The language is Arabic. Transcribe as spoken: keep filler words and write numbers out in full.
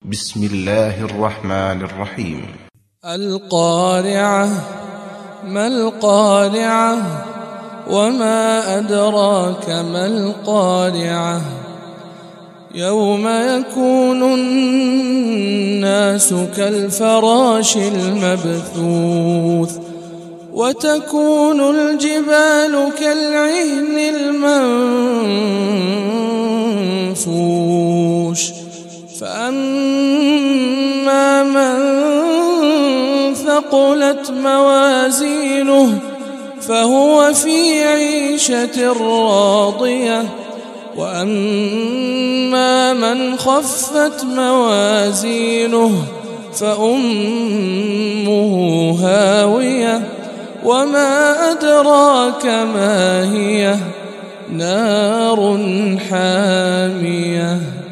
بسم الله الرحمن الرحيم. القارعة. ما القارعة؟ وما أدراك ما القارعة؟ يوم يكون الناس كالفراش المبثوث وتكون الجبال كالعهن المنفوش فأما من ثقلت موازينه فهو في عيشة راضية وأما من خفت موازينه فأمه هاوية وما أدراك ما هي نار حامية.